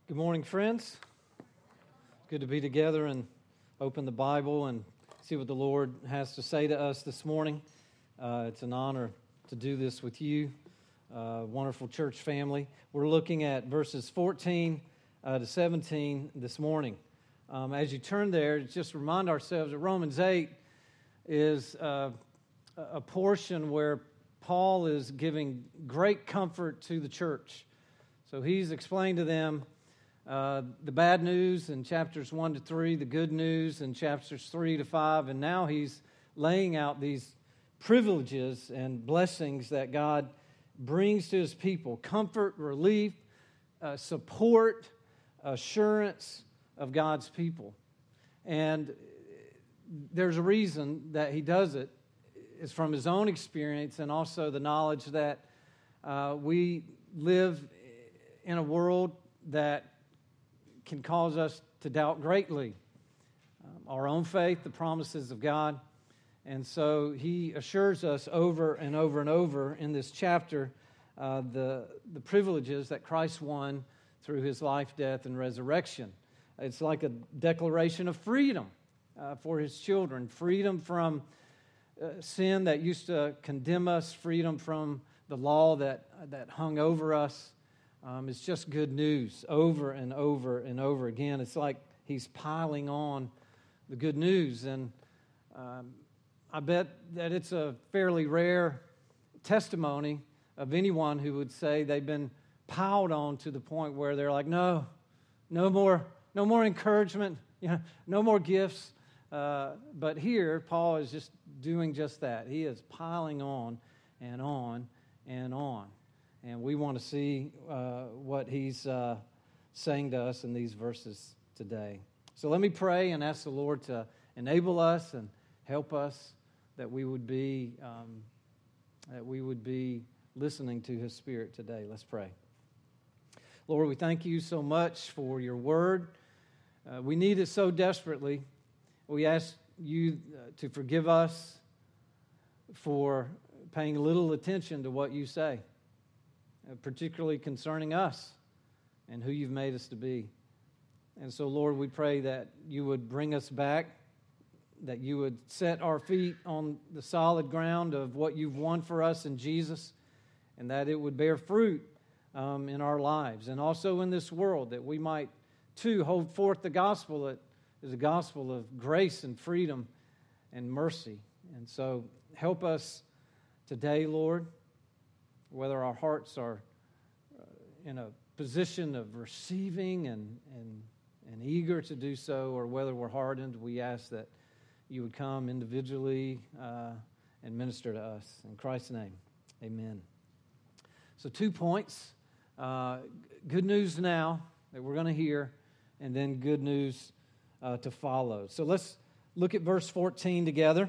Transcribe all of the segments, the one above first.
Good morning, friends. Good to be together and open the Bible and see what the Lord has to say to us this morning. It's an honor to do this with you, wonderful church family. We're looking at verses 14 to 17 this morning. As you turn there, just remind ourselves that Romans 8 is a portion where Paul is giving great comfort to the church. So he's explained to them the bad news in chapters 1 to 3, the good news in chapters 3 to 5, and now he's laying out these privileges and blessings that God brings to His people: comfort, relief, support, assurance of God's people. And there's a reason that he does it. It's from his own experience and also the knowledge that we live in a world that can cause us to doubt greatly our own faith, the promises of God. And so he assures us over and over and over in this chapter the privileges that Christ won through His life, death, and resurrection. It's like a declaration of freedom for His children, freedom from sin that used to condemn us, freedom from the law that hung over us. It's just good news over and over and over again. It's like he's piling on the good news. And I bet that it's a fairly rare testimony of anyone who would say they've been piled on to the point where they're like, no more encouragement, no more gifts. But here, Paul is just doing just that. He is piling on and on and on. And we want to see what he's saying to us in these verses today. So let me pray and ask the Lord to enable us and help us that we would be listening to His Spirit today. Let's pray. Lord, we thank You so much for Your Word. We need it so desperately. We ask You to forgive us for paying little attention to what You say, particularly concerning us and who You've made us to be. And so, Lord, we pray that You would bring us back, that You would set our feet on the solid ground of what You've won for us in Jesus, and that it would bear fruit in our lives and also in this world, that we might, too, hold forth the gospel that is a gospel of grace and freedom and mercy. And so help us today, Lord, whether our hearts are in a position of receiving and eager to do so, or whether we're hardened. We ask that You would come individually and minister to us. In Christ's name, amen. So 2 points. Good news now that we're going to hear, and then good news to follow. So let's look at verse 14 together.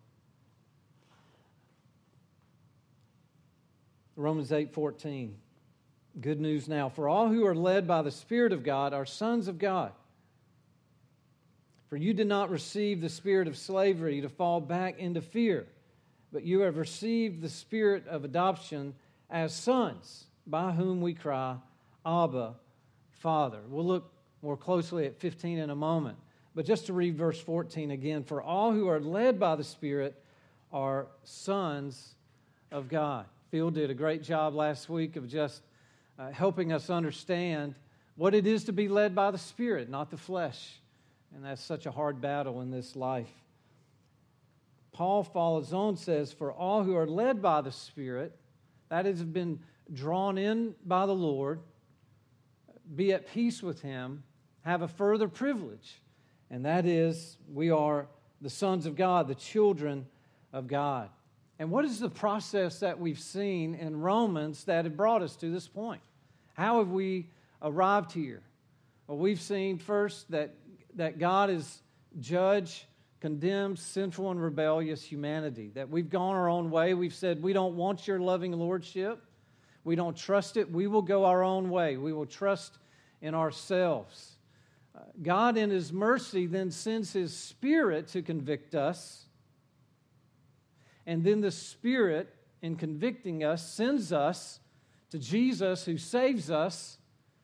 Romans 8:14. Good news now. For all who are led by the Spirit of God are sons of God. For you did not receive the spirit of slavery to fall back into fear, but you have received the Spirit of adoption as sons, by whom we cry, Abba, Father. We'll look more closely at 15 in a moment. But just to read verse 14 again. For all who are led by the Spirit are sons of God. Phil did a great job last week of just helping us understand what it is to be led by the Spirit, not the flesh. And that's such a hard battle in this life. Paul follows on, says, for all who are led by the Spirit, that is, have been drawn in by the Lord, be at peace with Him, have a further privilege. And that is, we are the sons of God, the children of God. And what is the process that we've seen in Romans that had brought us to this point? How have we arrived here? Well, we've seen first that God is judge, condemns sinful and rebellious humanity, that we've gone our own way. We've said, we don't want Your loving lordship. We don't trust it. We will go our own way. We will trust in ourselves. God, in His mercy, then sends His Spirit to convict us. And then the Spirit, in convicting us, sends us to Jesus, who saves us.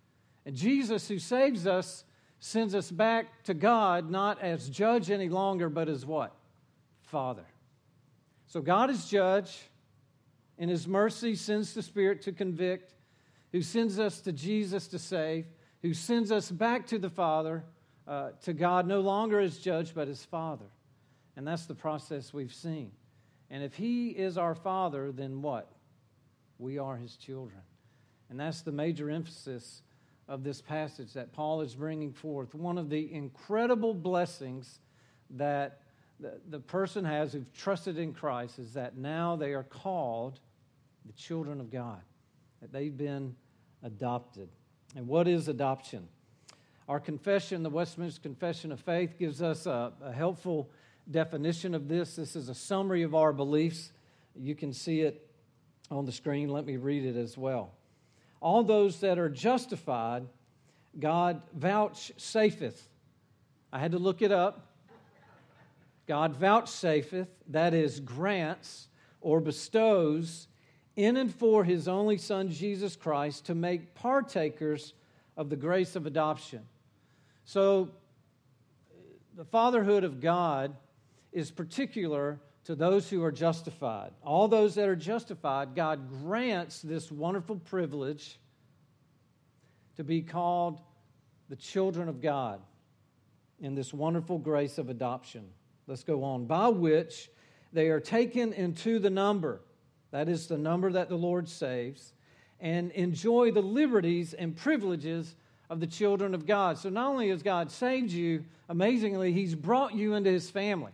And Jesus, who saves us, sends us back to God, not as judge any longer, but as what? Father. So God is judge. In His mercy, sends the Spirit to convict, who sends us to Jesus to save, who sends us back to the Father, to God, no longer as judge, but as Father. And that's the process we've seen. And if He is our Father, then what? We are His children. And that's the major emphasis of this passage that Paul is bringing forth. One of the incredible blessings that the person has who've trusted in Christ is that now they are called the children of God, that they've been adopted. And what is adoption? Our confession, the Westminster Confession of Faith, gives us a helpful definition of this. This is a summary of our beliefs. You can see it on the screen. Let me read it as well. All those that are justified, God vouchsafeth. I had to look it up. God vouchsafeth, that is, grants or bestows in and for His only Son, Jesus Christ, to make partakers of the grace of adoption. So, the fatherhood of God is particular to those who are justified. All those that are justified, God grants this wonderful privilege to be called the children of God in this wonderful grace of adoption. Let's go on. By which they are taken into the number, that is the number that the Lord saves, and enjoy the liberties and privileges of the children of God. So not only has God saved you, amazingly, He's brought you into His family.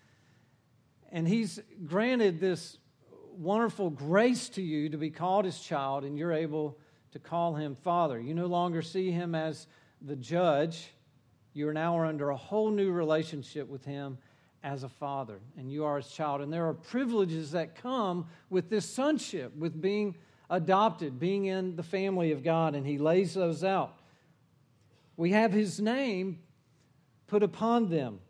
And He's granted this wonderful grace to you to be called His child, and you're able to call Him Father. You no longer see Him as the judge. You are now under a whole new relationship with Him as a father, and you are His child. And there are privileges that come with this sonship, with being adopted, being in the family of God, and He lays those out. We have His name put upon them.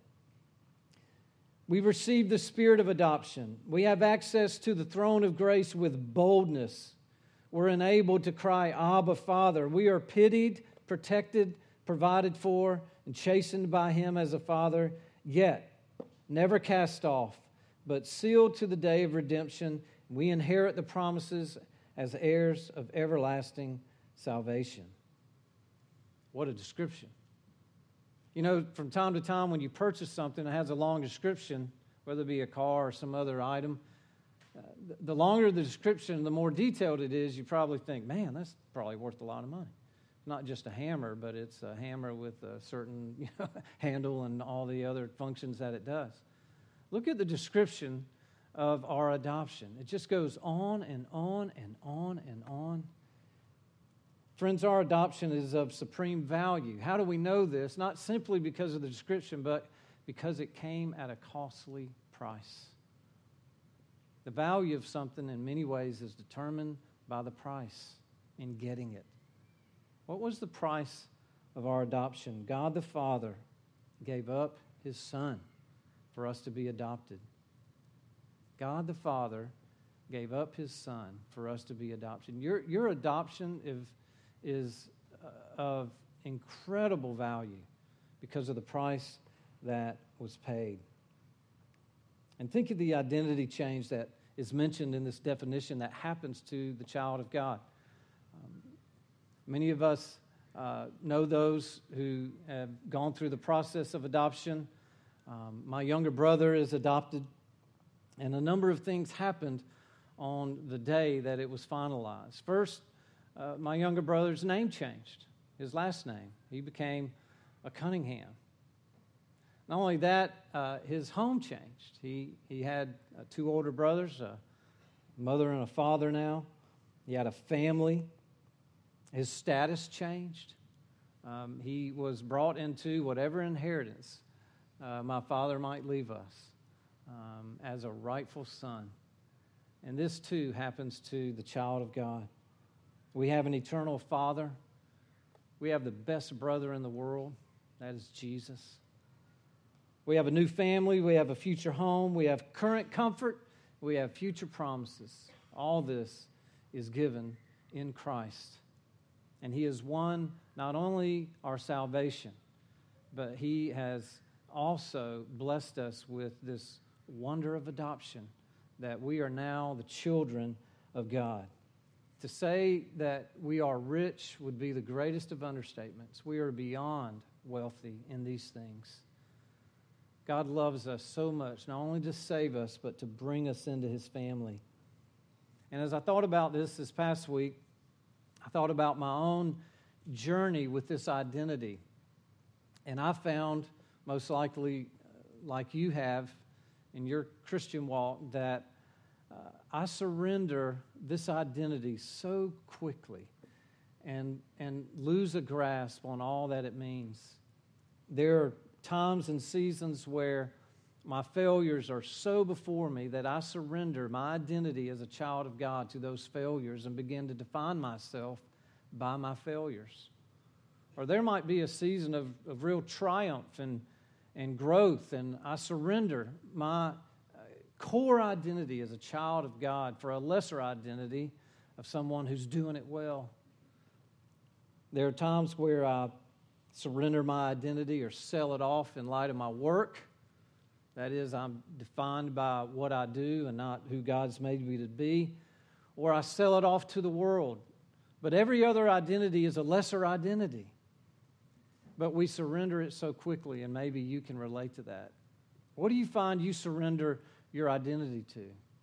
We've received the spirit of adoption. We have access to the throne of grace with boldness. We're enabled to cry, Abba, Father. We are pitied, protected, provided for, and chastened by Him as a Father, yet never cast off, but sealed to the day of redemption. We inherit the promises as heirs of everlasting salvation. What a description. You know, from time to time when you purchase something that has a long description, whether it be a car or some other item, the longer the description, the more detailed it is, you probably think, man, that's probably worth a lot of money. Not just a hammer, but it's a hammer with a certain handle and all the other functions that it does. Look at the description of our adoption. It just goes on and on and on and on. Friends, our adoption is of supreme value. How do we know this? Not simply because of the description, but because it came at a costly price. The value of something in many ways is determined by the price in getting it. What was the price of our adoption? God the Father gave up His Son for us to be adopted. God the Father gave up His Son for us to be adopted. Your adoption is of incredible value because of the price that was paid. And think of the identity change that is mentioned in this definition that happens to the child of God. Many of us know those who have gone through the process of adoption. My younger brother is adopted, and a number of things happened on the day that it was finalized. First, my younger brother's name changed, his last name. He became a Cunningham. Not only that, his home changed. He had two older brothers, a mother and a father now. He had a family. His status changed. He was brought into whatever inheritance my father might leave us as a rightful son. And this too happens to the child of God. We have an eternal Father. We have the best brother in the world. That is Jesus. We have a new family. We have a future home. We have current comfort. We have future promises. All this is given in Christ. And He has won not only our salvation, but He has also blessed us with this wonder of adoption, that we are now the children of God. To say that we are rich would be the greatest of understatements. We are beyond wealthy in these things. God loves us so much, not only to save us, but to bring us into His family. And as I thought about this past week, I thought about my own journey with this identity. And I found, most likely like you have in your Christian walk, that I surrender this identity so quickly and lose a grasp on all that it means. There are times and seasons where my failures are so before me that I surrender my identity as a child of God to those failures and begin to define myself by my failures. Or there might be a season of real triumph and growth, and I surrender my core identity as a child of God for a lesser identity of someone who's doing it well. There are times where I surrender my identity or sell it off in light of my work. That is, I'm defined by what I do and not who God's made me to be. Or I sell it off to the world. But every other identity is a lesser identity. But we surrender it so quickly, and maybe you can relate to that. What do you find you surrender your identity to?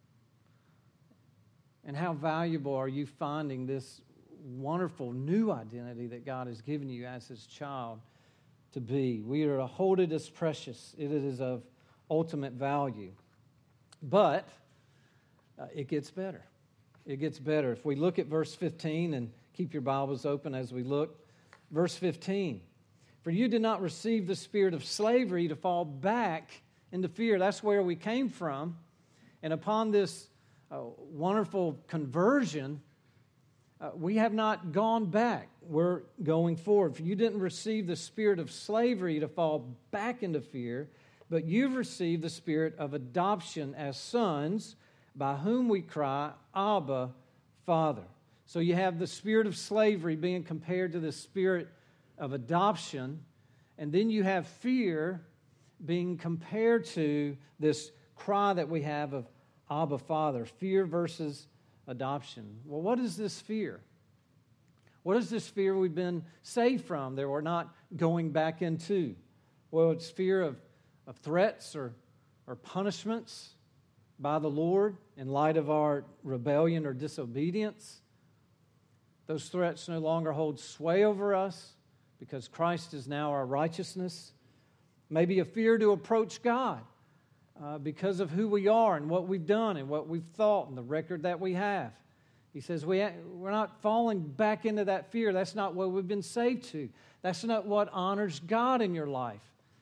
And how valuable are you finding this wonderful new identity that God has given you as His child to be? We are to hold it as precious. It is of ultimate value. But it gets better. It gets better. If we look at verse 15, and keep your Bibles open as we look. Verse 15. For you did not receive the spirit of slavery to fall back into fear. That's where we came from. And upon this wonderful conversion, we have not gone back. We're going forward. For you didn't receive the spirit of slavery to fall back into fear, but you've received the spirit of adoption as sons, by whom we cry, Abba, Father. So you have the spirit of slavery being compared to the spirit of adoption, and then you have fear being compared to this cry that we have of Abba, Father. Fear versus adoption. Well, what is this fear? What is this fear we've been saved from that we're not going back into? Well, it's fear of threats or punishments by the Lord in light of our rebellion or disobedience. Those threats no longer hold sway over us because Christ is now our righteousness. Maybe a fear to approach God because of who we are and what we've done and what we've thought and the record that we have. He says we're not falling back into that fear. That's not what we've been saved to. That's not what honors God in your life.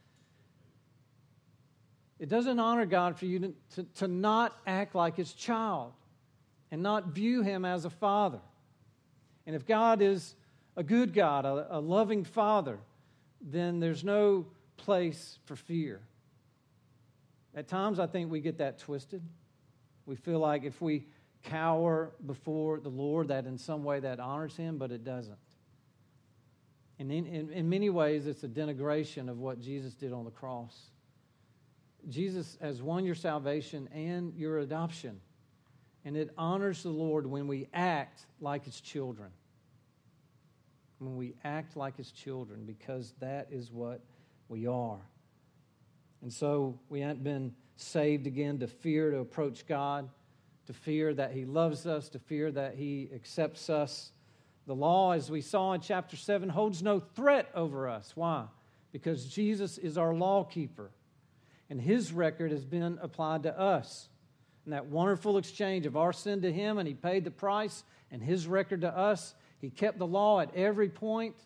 It doesn't honor God for you to not act like His child and not view Him as a father. And if God is a good God, a loving Father, then there's no place for fear. At times, I think we get that twisted. We feel like if we cower before the Lord, that in some way that honors Him, but it doesn't. And in many ways, it's a denigration of what Jesus did on the cross. Jesus has won your salvation and your adoption. And it honors the Lord when we act like His children. When we act like His children, because that is what we are. And so we haven't been saved again to fear to approach God, to fear that He loves us, to fear that He accepts us. The law, as we saw in chapter 7, holds no threat over us. Why? Because Jesus is our law keeper. And His record has been applied to us. And that wonderful exchange of our sin to Him, and He paid the price, and His record to us. He kept the law at every point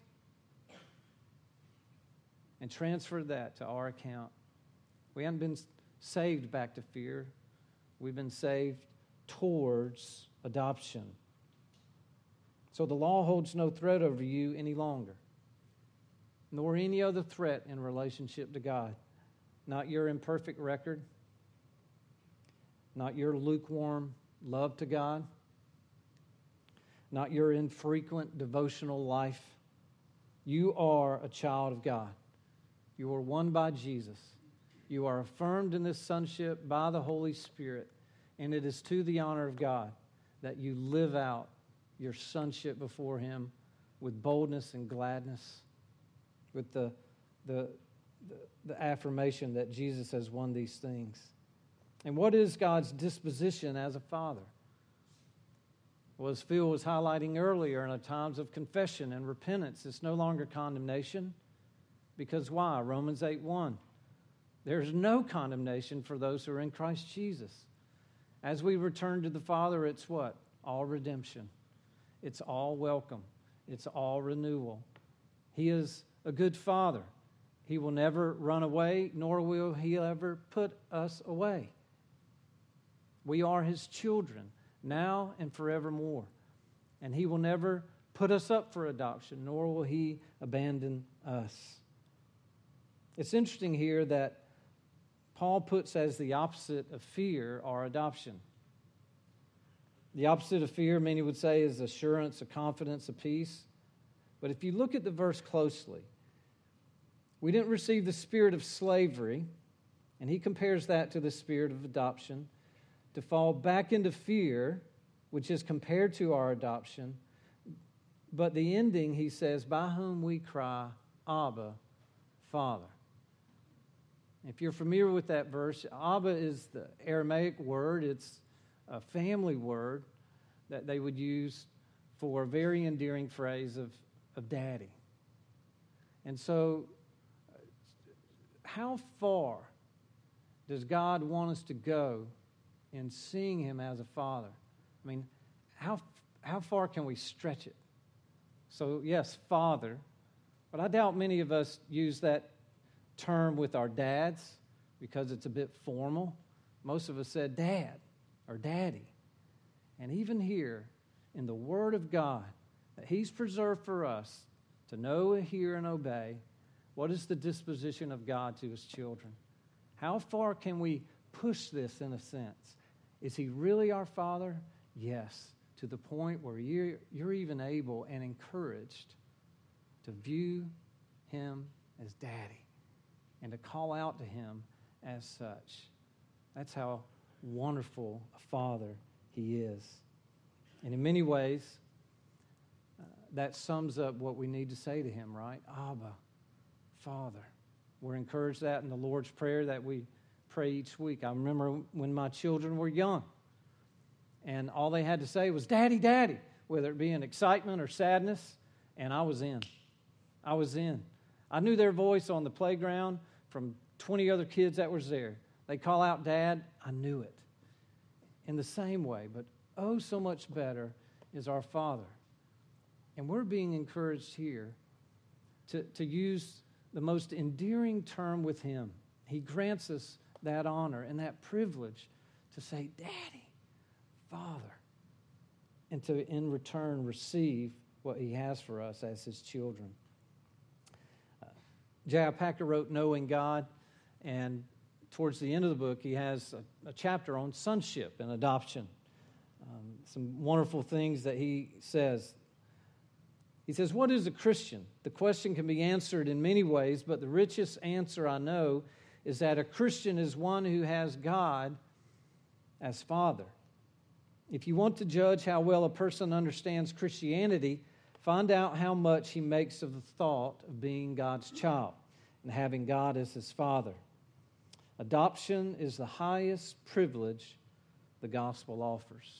and transferred that to our account. We haven't been saved back to fear. We've been saved towards adoption. So the law holds no threat over you any longer, nor any other threat in relationship to God. Not your imperfect record, not your lukewarm love to God, not your infrequent devotional life. You are a child of God. You are won by Jesus. You are affirmed in this sonship by the Holy Spirit, and it is to the honor of God that you live out your sonship before Him with boldness and gladness, with the affirmation that Jesus has won these things. And what is God's disposition as a father? Well, as Phil was highlighting earlier, in our times of confession and repentance, it's no longer condemnation. Because why? Romans 8:1. There's no condemnation for those who are in Christ Jesus. As we return to the Father, it's what? All redemption. It's all welcome. It's all renewal. He is a good Father. He will never run away, nor will He ever put us away. We are His children, now and forevermore. And He will never put us up for adoption, nor will He abandon us. It's interesting here that Paul puts as the opposite of fear our adoption. The opposite of fear, many would say, is assurance, a confidence, a peace. But if you look at the verse closely, we didn't receive the spirit of slavery, and he compares that to the spirit of adoption, to fall back into fear, which is compared to our adoption. But the ending, he says, by whom we cry, Abba, Father. If you're familiar with that verse, Abba is the Aramaic word. It's a family word that they would use for a very endearing phrase of daddy. And so, how far does God want us to go in seeing Him as a father? I mean, how far can we stretch it? So, yes, Father, but I doubt many of us use that term with our dads because it's a bit formal. Most of us said Dad or Daddy. And even here in the Word of God that He's preserved for us to know, hear, and obey, what is the disposition of God to His children? How far can we push this in a sense? Is He really our Father? Yes, to the point where you're even able and encouraged to view Him as Daddy and to call out to Him as such. That's how wonderful a Father He is. And in many ways, that sums up what we need to say to Him, right? Abba, Father. We're encouraged that in the Lord's Prayer that we pray each week. I remember when my children were young, and all they had to say was, Daddy, Daddy, whether it be in excitement or sadness, and I was in. I was in. I knew their voice on the playground from 20 other kids that was there. They call out Dad, I knew it. In the same way, but oh, so much better is our Father. And we're being encouraged here to use the most endearing term with Him. He grants us that honor and that privilege to say, Daddy, Father, and to, in return, receive what He has for us as His children. J.I. Packer wrote Knowing God, and towards the end of the book, he has a chapter on sonship and adoption. Some wonderful things that he says. He says, what is a Christian? The question can be answered in many ways, but the richest answer I know is that a Christian is one who has God as Father. If you want to judge how well a person understands Christianity, find out how much he makes of the thought of being God's child and having God as his Father. Adoption is the highest privilege the gospel offers.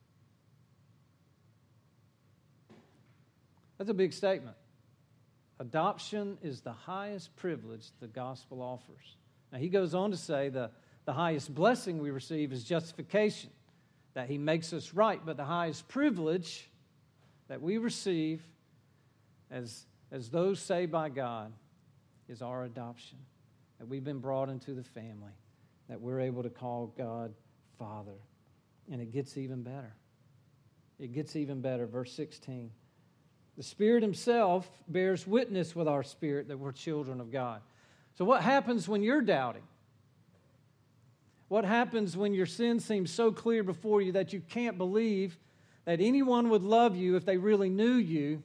That's a big statement. Adoption is the highest privilege the gospel offers. Now, he goes on to say the highest blessing we receive is justification, that He makes us right. But the highest privilege that we receive as those saved by God is our adoption, that we've been brought into the family, that we're able to call God Father. And it gets even better. It gets even better. Verse 16. The Spirit Himself bears witness with our spirit that we're children of God. So what happens when you're doubting? What happens when your sin seems so clear before you that you can't believe that anyone would love you if they really knew you,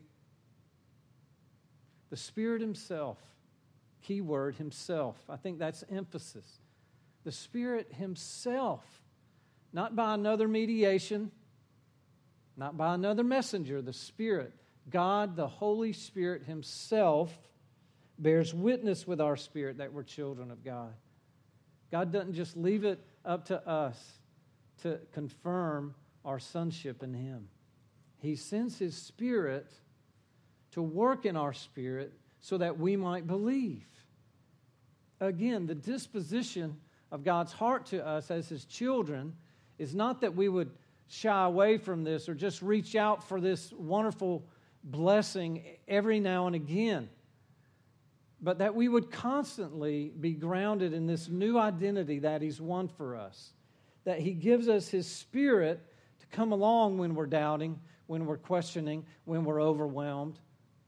the Spirit Himself, keyword Himself, I think that's emphasis. The Spirit Himself, not by another mediation, not by another messenger, the Spirit, God, the Holy Spirit Himself, bears witness with our spirit that we're children of God. God doesn't just leave it up to us to confirm our sonship in Him. He sends His Spirit to work in our spirit so that we might believe. Again, the disposition of God's heart to us as His children is not that we would shy away from this or just reach out for this wonderful blessing every now and again, but that we would constantly be grounded in this new identity that He's won for us, that He gives us His Spirit to come along when we're doubting, when we're questioning, when we're overwhelmed,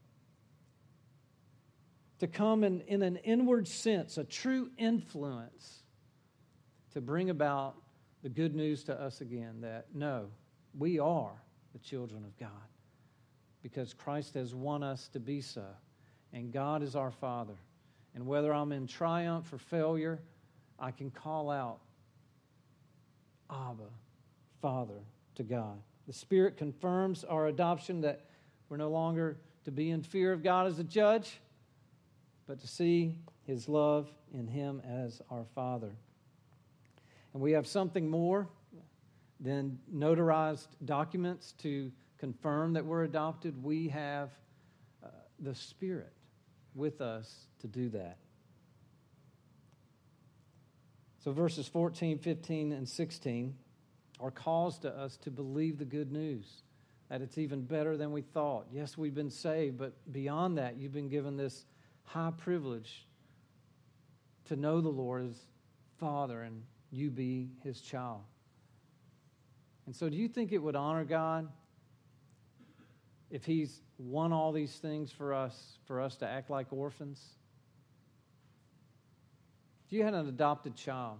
to come in an inward sense, a true influence, to bring about the good news to us again that, no, we are the children of God because Christ has won us to be so, and God is our Father. And whether I'm in triumph or failure, I can call out, Abba, Father, to God. The Spirit confirms our adoption, that we're no longer to be in fear of God as a judge, but to see His love in Him as our Father. And we have something more than notarized documents to confirm that we're adopted. We have the Spirit with us to do that. So verses 14, 15, and 16 are calls to us to believe the good news, that it's even better than we thought. Yes, we've been saved, but beyond that, you've been given this high privilege to know the Lord as Father and you be His child. And so do you think it would honor God if He's won all these things for us to act like orphans? If you had an adopted child,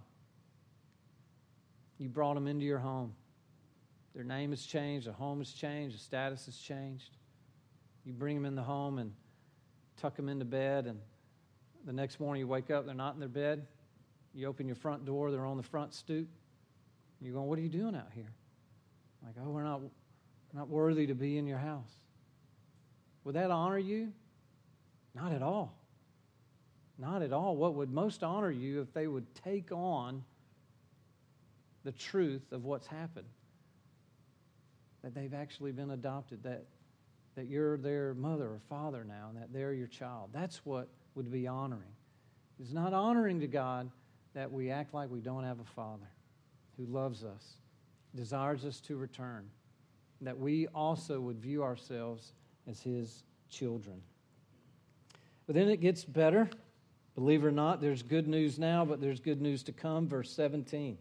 you brought them into your home, their name has changed, their home has changed, their status has changed. You bring them in the home and tuck them into bed, and the next morning you wake up, they're not in their bed. You open your front door, they're on the front stoop. You're going, what are you doing out here? Like, oh, we're not worthy to be in your house. Would that honor you? Not at all. Not at all. What would most honor you if they would take on the truth of what's happened? That they've actually been adopted, that you're their mother or father now, and that they're your child. That's what would be honoring. It's not honoring to God that we act like we don't have a Father who loves us, desires us to return, that we also would view ourselves as His children. But then it gets better. Believe it or not, there's good news now, but there's good news to come. Verse 17.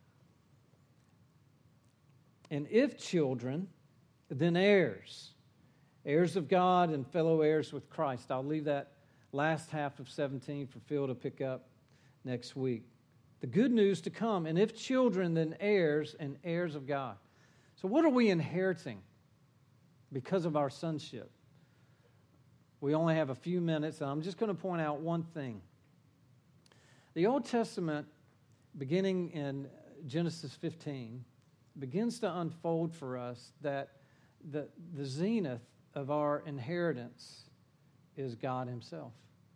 And if children, then heirs, heirs of God and fellow heirs with Christ. I'll leave that last half of 17 for Phil to pick up next week. The good news to come. And if children, then heirs and heirs of God. So what are we inheriting because of our sonship? We only have a few minutes, and I'm just going to point out one thing. The Old Testament, beginning in Genesis 15, begins to unfold for us that the zenith of our inheritance is God Himself.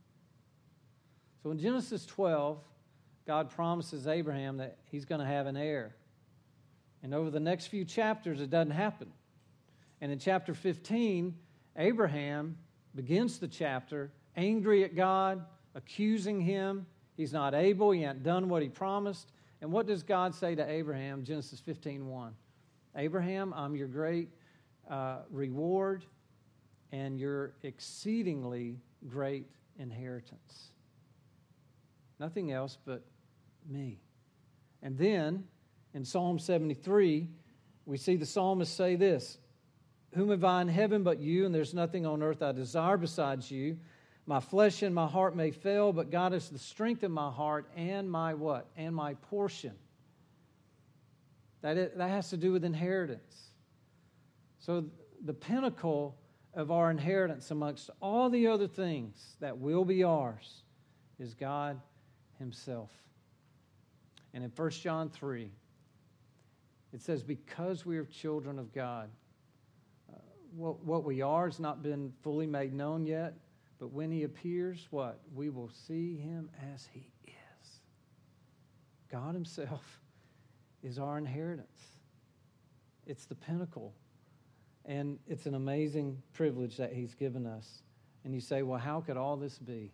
So in Genesis 12, God promises Abraham that he's going to have an heir. And over the next few chapters, it doesn't happen. And in chapter 15, Abraham begins the chapter angry at God, accusing Him. He's not able. He hasn't done what He promised. And what does God say to Abraham? Genesis 15:1. Abraham, I'm your great reward and your exceedingly great inheritance. Nothing else but me. And then in Psalm 73, we see the psalmist say this: whom have I in heaven but you, and there's nothing on earth I desire besides you. My flesh and my heart may fail, but God is the strength of my heart and my what? And my portion. That has to do with inheritance. So the pinnacle of our inheritance amongst all the other things that will be ours is God himself. And in 1 John 3, it says, because we are children of God, what we are has not been fully made known yet, but when he appears, what? We will see him as he is. God himself is our inheritance. It's the pinnacle. And it's an amazing privilege that he's given us. And you say, well, how could all this be?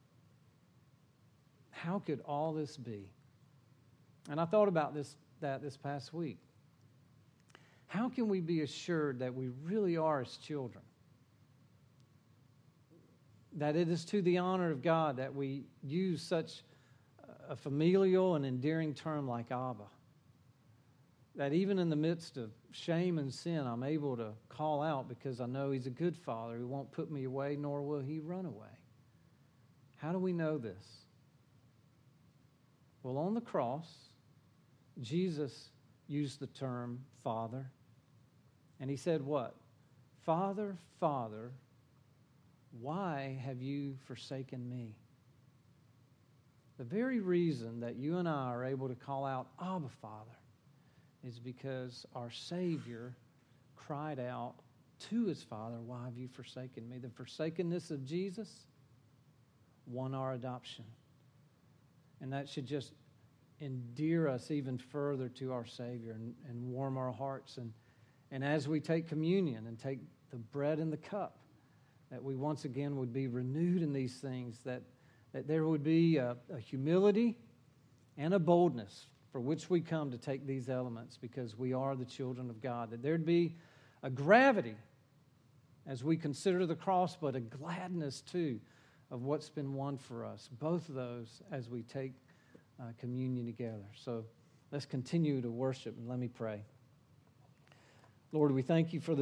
How could all this be? And I thought about this past week. How can we be assured that we really are his children? That it is to the honor of God that we use such a familial and endearing term like Abba. That even in the midst of shame and sin, I'm able to call out because I know he's a good father who won't put me away, nor will he run away. How do we know this? Well, on the cross, Jesus used the term Father. And he said what? Father, Father, why have you forsaken me? The very reason that you and I are able to call out Abba, Father, is because our Savior cried out to his Father, why have you forsaken me? The forsakenness of Jesus won our adoption. And that should just endear us even further to our Savior and warm our hearts. And as we take communion and take the bread and the cup, that we once again would be renewed in these things, that there would be a humility and a boldness for which we come to take these elements because we are the children of God, that there'd be a gravity as we consider the cross, but a gladness too of what's been won for us, both of those as we take communion together. So let's continue to worship, and let me pray. Lord, we thank you for the